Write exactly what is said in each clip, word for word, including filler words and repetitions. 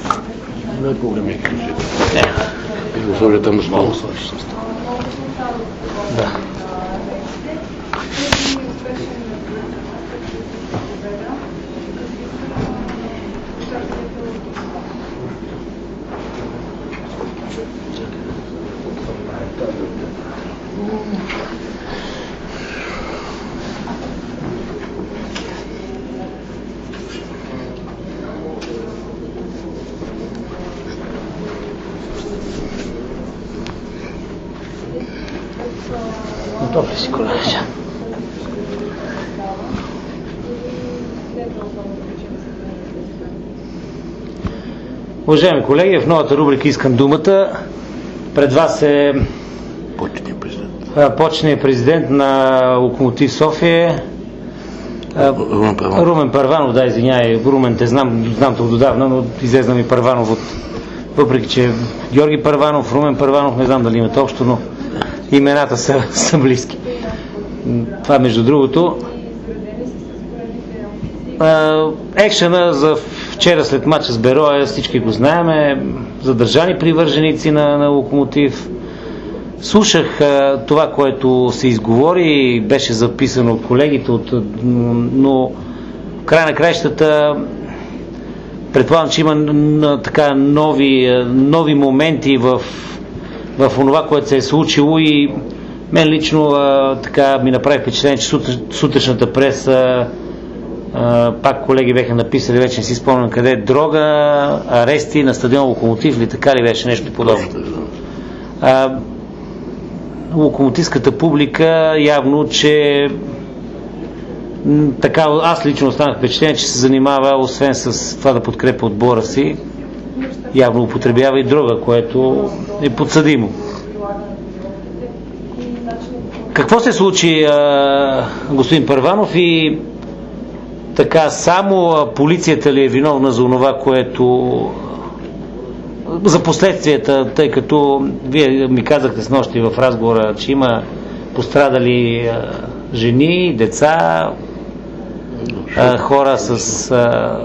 Не е проблем. Не. И го сложа там на стола. Да. Готов ли си, колежа? Уважаеми колеги, в новата рубрика искам думата. Пред вас е почетният президент. почетният президент на Локомотив София. Румен Първанов. Румен Първанов, да, извиняй. Румен те знам, знам тук отдавна, но излезна ми Първанов от... Въпреки, че Георги Първанов, Румен Първанов, не знам дали имат общо, но имената са, са близки. Това между другото. Екшена за вчера след матча с Бероя, всички го знаеме, задържани привърженици на, на Локомотив. Слушах а, това, което се изговори, беше записано от колегите, от, но в край на краищата предполагам, че има н, така нови, нови моменти в, в това, което се е случило, и мен лично а, така ми направи впечатление, че сутър, сутрешната преса, а, пак колеги бяха написали, вече не си спомням къде, е дрога, арести на стадион Локомотив или така ли беше нещо подобно. А, локомотивската публика явно, че така, аз лично останах впечатление, че се занимава, освен с това да подкрепя отбора си, явно употребява и дрога, което е подсъдимо. Какво се случи, а, господин Първанов, и така само полицията ли е виновна за това, което за последствията, тъй като вие ми казахте с нощи в разговора, че има пострадали а, жени, деца, а, хора с а,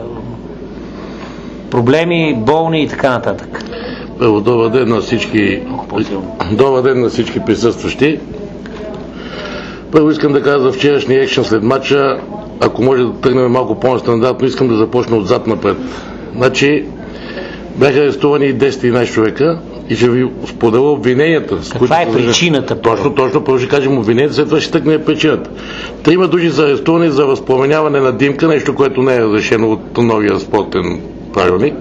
проблеми, болни и така нататък. Първо, добър ден на всички, добър ден на всички присъстващи. Първо искам да кажа за вчерашния екшен след матча, ако може да тръгнем малко по-нестандартно, искам да започна отзад напред. Значи, бяха арестувани десет единайсет човека и ще ви споделя обвиненията. Каква е причината? Точно, точно, първо ще кажем обвиненията, след това ще тъкне причината. Трима души са арестувани за възпламеняване на димка, нещо, което не е разрешено от новия спортен правилник.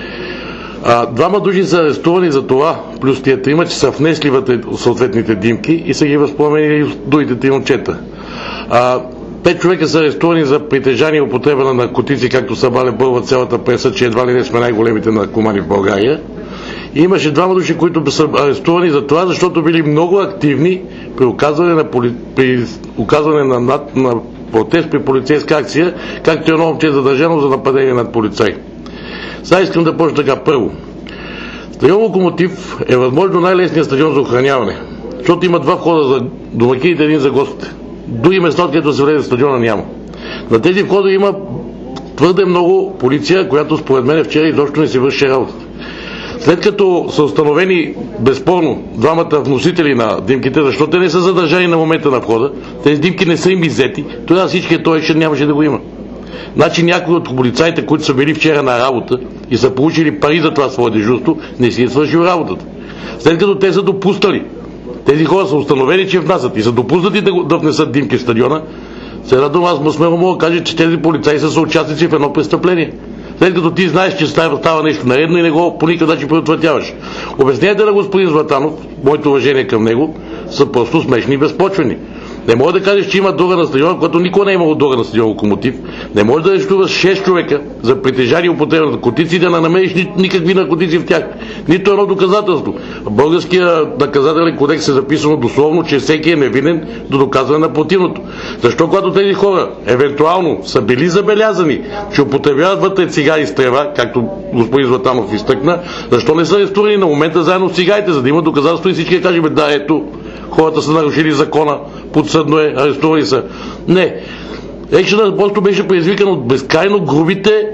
А, двама души са арестувани за това, плюс тия трима, че са внесли вътре съответните димки и са ги възпламенили другите три момчета. А, Пет човека са арестувани за притежание и употреба на наркотици, както са бали бълва цялата преса, че едва ли не сме най-големите наркомани в България. И имаше двама души, които са арестувани за това, защото били много активни при оказване на, поли... при оказване на, над... на протест при полицейска акция, както едно момче е задържано за нападение над полицай. Сега искам да почна така. Първо, стадион Локомотив е възможно най-лесният стадион за охраняване, защото има два входа за домакините, един за гостите. Други места, където се влезе в стадиона, няма. На тези входа има твърде много полиция, която според мен вчера изобщо не си върши работата. След като са установени безспорно двамата вносители на димките, защото те не са задържани на момента на входа, тези димки не са им иззети, тогава всичкият този екшен нямаше да го има. Значи някои от полицаите, които са били вчера на работа и са получили пари за това свое дежурство, не си е свършил работата. След като те са допуснали, тези хора са установени, че внасят и са допуснати да, да внесат димки в стадиона, се радвам, аз му смело мога да кажа, че тези полицаи са съучастници в едно престъпление. След като ти знаеш, че става нещо наредно и не го по никакъв начин предотвратяваш. Обясненията на господин Златанов, моето уважение към него, са просто смешни и безпочвени. Не може да кажеш, че има дога на стадиона, когато никога не е имало дога на стадион Локомотив. Не може да арестуваш шест човека за притежание и употреба на наркотици и да не намериш ни, никакви наркотици в тях. Нито едно доказателство. В българския наказателен кодекс е записано дословно, че всеки е невинен до доказване на противното. Защо когато тези хора евентуално са били забелязани, че употребяват вътре цигари с трева, както господин Златанов изтъкна, защо не са арестувани на момента заедно с цигарите, за да има доказателство и всички да кажем, да, ето, хората са нарушили закона, подсъдно е, арестували са. Не. Екшенът просто беше предизвикан от безкрайно грубите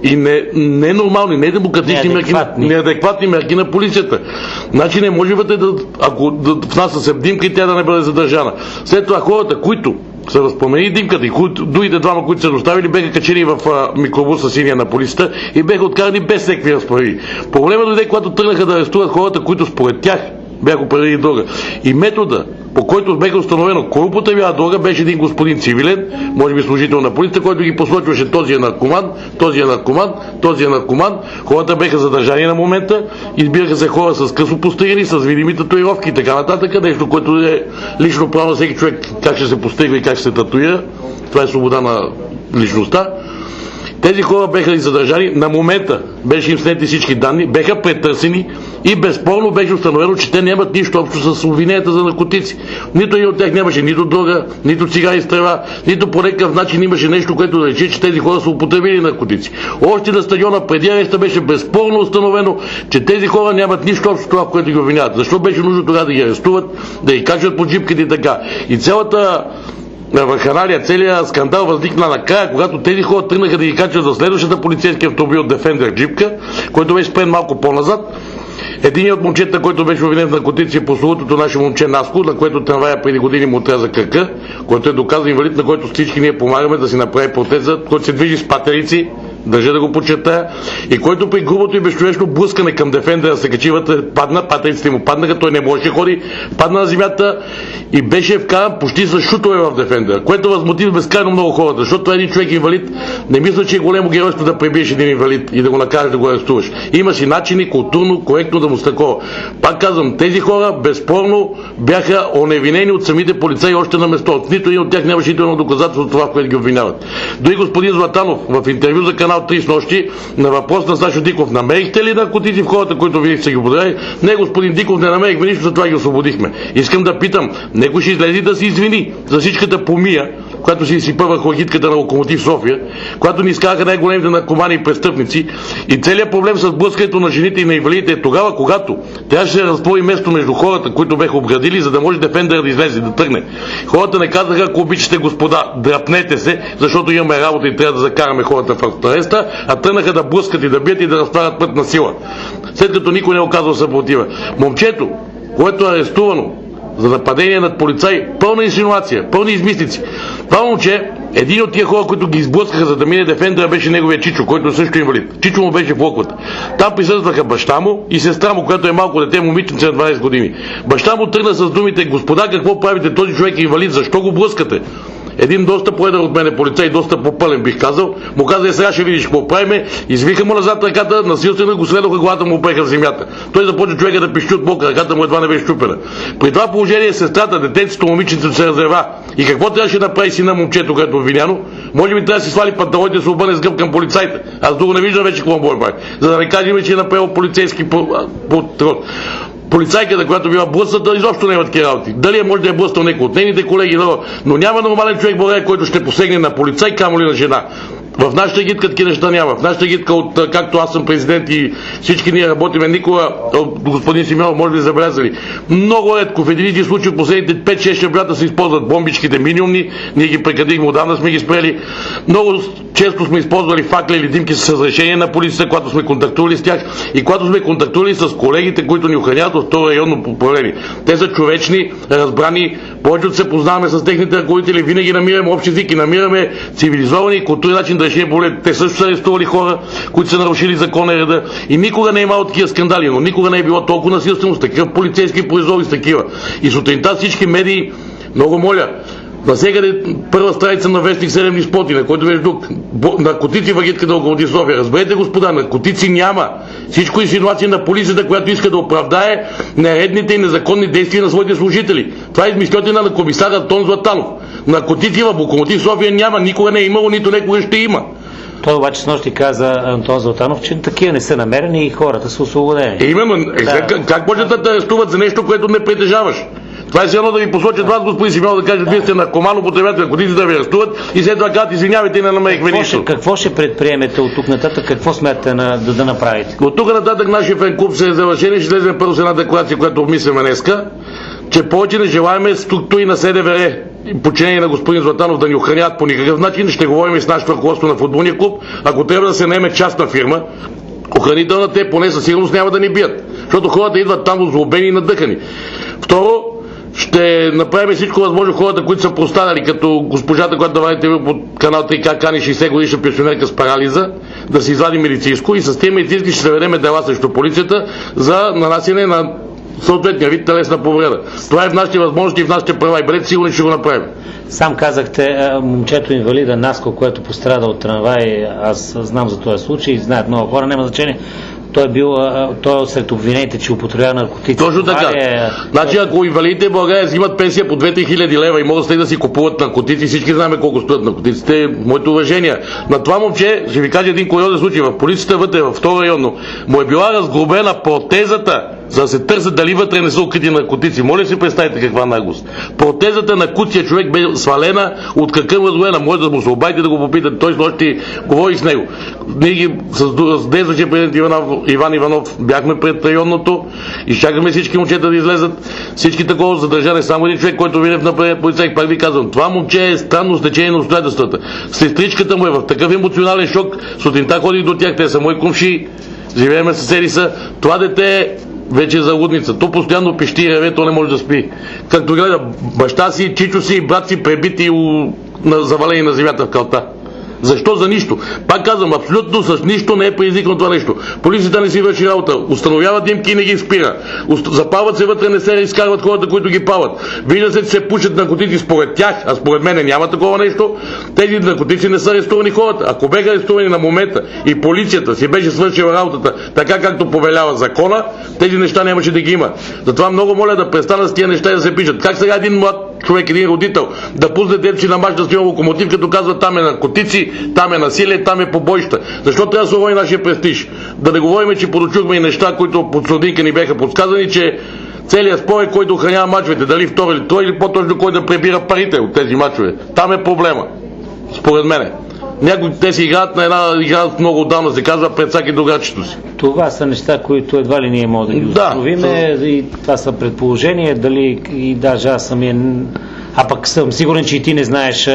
и не, не нормални, не демократични мерки, неадекватни мерки на полицията. Значи не може вътре да, ако да внася се Димка и тя да не бъде задържана. След това хората, които са възпомени Димката и които, другите двама, които са доставили, беха качени в а, микробуса синия на полицията и беха откарани без всеки разправи. Проблема дойде, когато тръгнаха да арестуват хората, които според тях бяха определили дрога. И метода, по който беха установено кой употребява дрога, беше един господин цивилен, може би служител на полицията, който ги посочваше: този е наркоман, този е наркоман, този е наркоман. Хората беха задържани на момента, избираха се хора с късо постригани, с видими татуировки и така нататък, нещо, което е лично право на всеки човек как ще се постригва и как ще се татуира. Това е свобода на личността. Тези хора беха задържани, на момента беше им снети всички данни, беха претърсени и безспорно беше установено, че те нямат нищо общо с обвиненията за наркотици. Нито един от тях нямаше нито дрога, нито цигари с трева, нито по някакъв начин имаше нещо, което да рече, че тези хора са употребили наркотици. Още на стадиона преди ареста беше безспорно установено, че тези хора нямат нищо общо с това, в което ги обвиняват. Защо беше нужно тогава да ги арестуват, да ги качват по джипките и така. И цялата вакханалия, целият скандал възникна накрая, когато тези хора тръгнаха да ги качват за следващата полицейски автомобил Defender джипка, който беше спрен малко по-назад. Един от момчета, който беше обвинен в наркотици, е прословутото наше момче Наско, на което трамвая преди години му отряза кръка, който е доказан инвалид, на който всички ние помагаме да си направи протеза, който се движи с патерици, държа да го подчертая, и който при грубото и безчовечно блъскане към Дефендера се качи вътре, падна, патериците му паднаха, той не можеше да ходи, падна на земята и беше вкаран почти с шутове в Дефендера, което възмути безкрайно много хората, защото един човек инвалид, не мисля, че е големо геройство да пребиеш един инвалид и да го накараш да го арестуваш. Има си начини културно, коректно да му стакова. Пак казвам, тези хора безспорно бяха оневинени от самите полицаи още на место. Нито един от тях нямаше нито едно доказателство от това, в което ги обвиняват. Дори господин Златанов в интервю за канал три с нощи на въпрос на Сашо Диков: намерихте ли наркотици в хората, които вие са ги употребили? Не, господин Диков, не намерихме нищо, затова ги освободихме. Искам да питам, некой ще излезе да се извини за всичката помия, която си изсипа върху агитката на Локомотив София, която ни изкараха най-големите наркомани и престъпници, и целият проблем с блъскането на жените и на инвалидите е тогава, когато трябваше да разпори место между хората, които беха обградили, за да може Дефендър да излезе, да тръгне. Хората не казаха: ако обичате, господа, драпнете се, защото имаме работа и трябва да закараме хората в ареста, а тръгнаха да блъскат и да бият и да разтварят път на сила, след като никой не е оказал съпротива. Момчето, което е арестувано за нападение над полицай, пълна инсинуация, пълни измислици. Това момче, един от тия хора, които ги изблъскаха за да мине Дефендера, беше неговия Чичо, който е също инвалид. Чичо му беше в локвата. Там присъстваха баща му и сестра му, която е малко дете, момиченце на дванайсет години. Баща му тръгна с думите: господа, какво правите, този човек е инвалид, защо го блъскате? Един доста поедър от мене полицай, доста по-пълен бих казал, му каза: е, сега ще видиш какво правиме. Извиха му назад ръката, насилствено го следоха, главата му опреха в земята. Той започва човека да пищи от болка, ръката му едва не беше щупена. При това положение сестрата, детенцето, момиченцето се разрева. И какво трябваше да направи сина момчето, което е обвиняно? Може би трябва да си свали панталоните, да се обърне с гъб към полицайите. Аз друго не виждам вече какво му прави. За да не кажем, че е направил полицейски подтрод. Полицайката, която била блъсната, изобщо не има такива работи. Дали е, може да е блъснал някой от нейните колеги, но няма нормален човек в България, който ще посегне на полицай, камо ли на жена. В нашата гидка такива неща няма. В нашата гидка, от както аз съм президент и всички ние работиме, никога, господин Симеонов, може би забелязали, много редко в единици случаи от последните пет-шест шабрата се използват бомбичките минимумни, ние ги прекратихме, отдавна сме ги спрели. Много често сме използвали факли или димки с разрешение на полицията, когато сме контактували с тях и когато сме контактували с колегите, които ни охраняват от това районно управление. Те са човечни, разбрани, повечето се познаваме с техните ръководители, винаги намираме общ език и намираме цивилизовани и културни начин да решим проблем. Те също са арестували хора, които са нарушили закона и реда, и никога не е имало такива скандали, но никога не е било толкова насилствено с такива полицейски произвол и с такива. И сутринта всички медии, много моля, навсякъде първа страница на вестник седем споти, на който беше тук: наркотици в агитката на Локомотив София. Разберете, господа, наркотици няма. Всичко е инсинуация на полицията, която иска да оправдае нередните и незаконни действия на своите служители. Това е измислятина на комисар Антон Златанов. Наркотици в Локомотив София няма, никога не е имало, нито някога ще има. Той обаче с нощи каза, Антон Златанов, че такива не са намерени и хората са освободени. Е, именно, да. Как, как може да те арестуват за нещо, което не притежаваш? Това е все едно да ви посочат вас, господин Симеонов, да кажат: вие сте наркоман, употребявате наркотици, да ви арестуват и след това казват: извинявайте, не намерихме нищо. Какво ще предприемете от тук нататък? Какво смятате на, да, да направите? От тук нататък нашия фен-клуб се е завършен и ще излезем първо с една декларация, която обмисляме днеска, че повече не желаем структури на СДВР подчинение на господин Златанов да ни охраняват по никакъв начин. Ще говорим и с нашето ръководство на футболния клуб. Ако трябва да се наеме частна фирма, охранителна, те поне със сигурност няма да ни бият. Защото хората идват там злобени и надъхани. Второ, ще направим всичко възможно хората, които са простанали, като госпожата, която давайте по канал три К кани шейсет годишна пенсионерка с парализа, да се извади медицинско и с тези медицински ще заведем дела срещу полицията за нанасяне на съответния вид телесна повреда. Това е в нашите възможности и в нашите права и бъдете сигурни, ще го направим. Сам казахте, момчето инвалида Наско, което пострада от трамвай, аз знам за този случай, знаят много хора, няма значение. Той е бил, той е сред обвинените, че употребява наркотици. Точно така. Е... Значи, ако инвалидите в България взимат пенсия по две-три хиляди лева и могат да си купуват наркотици, всички знаем колко стоят наркотиците, моето уважение. На това момче, ще ви кажа един куриозен случай, в полицията вътре, във второ районно, му е била разглобена протезата, за да се търсят дали вътре не са укрити наркотици. Моля си представите каква наглост. Протезата на куция човек бе свалена, от какъв разглобена. Може да му се обадите да го попитат. Той снощи говори с него. Ние ги с действащия президент Иван Иванов бяхме пред районното и чакаме всички момчета да излезат. Всички такова задържане. Само един човек, който Винев напред полицай, пак ви казвам. Това момче е странно стечение на обстоятелствата. Сестричката му е в такъв емоционален шок. Сутринта ходих до тях, те са мои комши. Живееме съседи са. Това дете вече е за лудница. То постоянно пищи и реве, то не може да спи. Както гледа баща си, чичо си и брат си пребити у... на... завалени на земята в калта. Защо? За нищо. Пак казвам, абсолютно с нищо не е предизвикано това нещо. Полицията не си върши работа. Установяват димки и не ги спира. Запалват се вътре, не се изкарват хората, които ги палят. Вижда се, че се пушат наркотици според тях, а според мен няма такова нещо. Тези наркотици не са арестувани хората. Ако беха арестувани на момента и полицията си беше свършила работата така, както повелява закона, тези неща нямаше да ги има. Затова много моля да престанат с тия неща и да се пишат. Как сега един млад човек, един родител, да пусне детето си на мач да стои локомотив, като казва там е наркотици, там е насилие, там е побоища. Защо трябва да се говори нашия престиж? Да не говорим, че подочухме и неща, които под Слодинка ни бяха подсказани, че целият спор е кой да охранява мачовете, дали втори или трой, или по-точно кой да прибира парите от тези мачове. Там е проблема, според мене. Някои те си играят на една игра много отдавна, се казва пред всяки другачето си. Това са неща, които едва ли ние можем да ги установиме, да, и това са предположения, дали и даже аз самия, а пък съм сигурен, че и ти не знаеш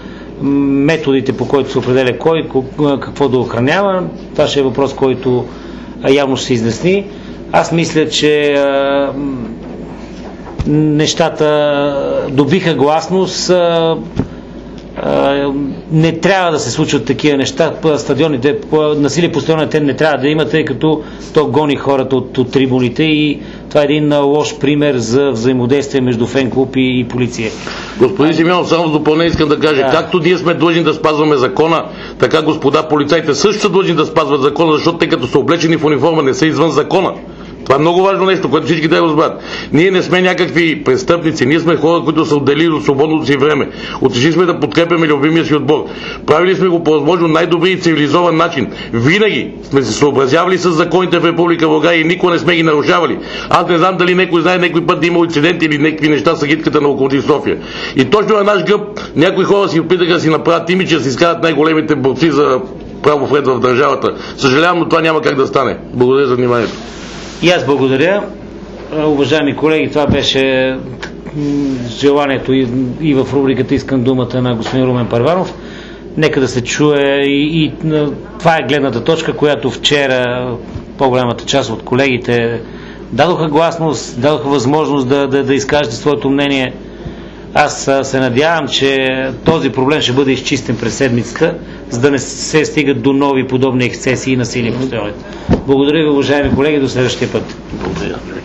методите, по които се определя кой, какво да охранява. Това ще е въпрос, който явно ще се изясни. Аз мисля, че а, нещата добиха гласност. А, а, не трябва да се случват такива неща. Стадионите, насилие по стадионите не трябва да има, тъй като то гони хората от, от трибуните и това е един лош пример за взаимодействие между фен-клуб и, и полиция. Господин Симеонов, само в допълнение искам да кажа, да. Както ние сме длъжни да спазваме закона, така господа полицайите също са длъжни да спазват закона, защото те като са облечени в униформа не са извън закона. Това е много важно нещо, което всички трябва да разберат. Ние не сме някакви престъпници, ние сме хора, които са отделили от свободното си време. Отишли сме да подкрепяме любимия си отбор. Правили сме го по възможно най-добри и цивилизован начин. Винаги сме се съобразявали с законите в Република България и никога не сме ги нарушавали. Аз не знам дали някой знае някой път да има инциденти или някакви неща с агитката на Локомотив София. И точно на наш гъб някои хора си опитаха да си направят имидж, да си изкарат най-големите борци за право вред в държавата. Съжалявам, но това няма как да стане. Благодаря за вниманието. И аз благодаря. Уважаеми колеги, това беше желанието и, и в рубриката "Искам думата" на господин Румен Първанов. Нека да се чуе и, и това е гледната точка, която вчера по-голямата част от колегите дадоха гласност, дадоха възможност да, да, да изкажете своето мнение. Аз се надявам, че този проблем ще бъде изчистен през седмицата, за да не се стигат до нови подобни ексцесии и насилие по стадионите. Благодаря ви, уважаеми колеги, до следващия път. Благодаря.